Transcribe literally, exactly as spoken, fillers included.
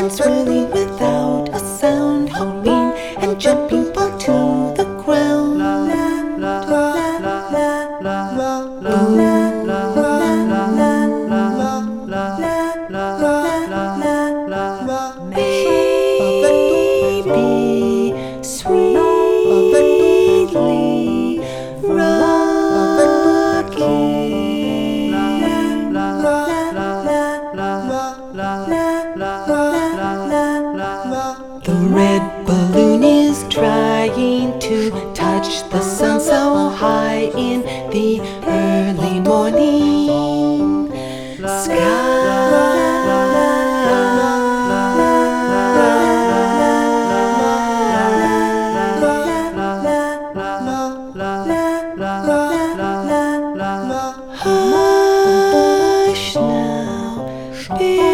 swirling without a sound, hopping and jumping back to the ground. La la la la la la la la la la la. Baby, sweetly rocking. The red balloon is trying to touch the sun so high in the early morning sky. Hush now, baby.